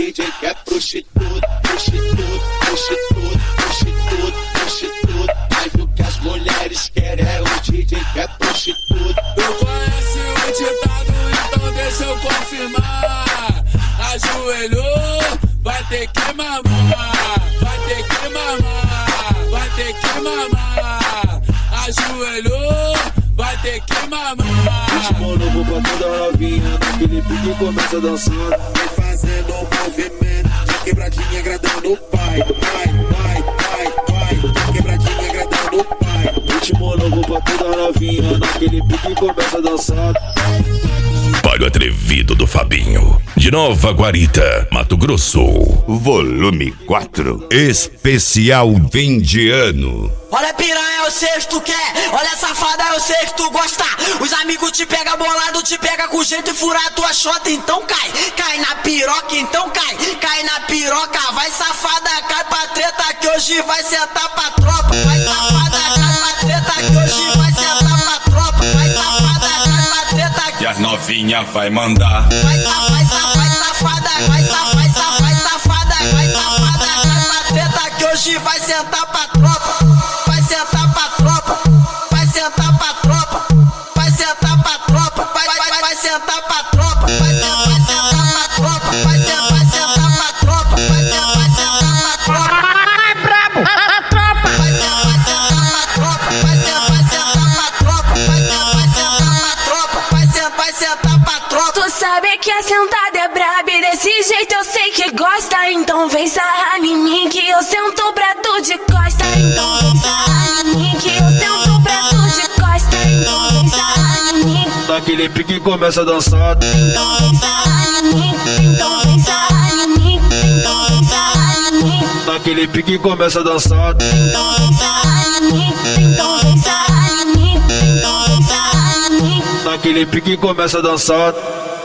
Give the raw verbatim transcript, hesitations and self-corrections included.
D J quer prostituta, prostituta, prostituta, prostituta, prostituta. Mas o que as mulheres querem é o D J quer prostituta. Tu conhece o ditado, então deixa eu confirmar. Ajoelhou, vai ter que mamar, vai ter que mamar, vai ter que mamar. Ajoelhou, vai ter que mamar. Ritmo novo pra toda novinha, naquele pique começa dançando. Vai fazendo um movimento, de quebradinha agradando o pai. Vai, vai, vai, vai, de quebradinha agradando o pai. Ritmo novo pra toda novinha, naquele pique começa dançando. Palho Atrevido do Fabinho, de Nova Guarita, Mato Grosso. Volume quatro, especial fim de ano. Olha piranha, eu sei que tu quer. Olha safada, eu sei que tu gosta. Os amigos te pega bolado, te pega com jeito e furar a tua chota, então cai. Cai na piroca, então cai. Cai na piroca, vai safada, cai pra treta que hoje vai sentar pra tropa. Vai safada, cai pra treta que hoje vai sentar pra tropa. Vai safada, cai pra treta que... E as novinha vai mandar. Vai safada, vai safada, vai safada, vai safada, vai safada, vai safada, cai pra treta que hoje vai sentar pra tropa. Vai sentar pra tropa, vai sentar pra tropa, vai sentar pra tropa, vai, vai, vai, vai sentar pra tropa, vai sentar, vai sentar pra tropa, vai sentar, vai sentar pra tropa, vai sentar, vai sentar pra tropa. Ai, brabo, a tropa. Vai sentar, vai sentar pra tropa, vai sentar, vai sentar pra tropa, vai sentar, vai sentar pra tropa, vai sentar, vai sentar pra tropa. Tu sabe que a sentada é braba e desse jeito eu sei que gosta, então vem sarrar em mim que eu sento pra tu de costa, então vem sarrar em mim que eu sento pra tu de costa, então vem sarrar em mim. Naquele pique começa a dançar. Então vem sarrar em mim, então vem sarrar em mim, então vem sarrar em mim. Naquele pique começa a dançar. Então vem sarrar em mim, então vem sarrar em mim, então vem sarrar em mim. Naquele pique começa a dançar.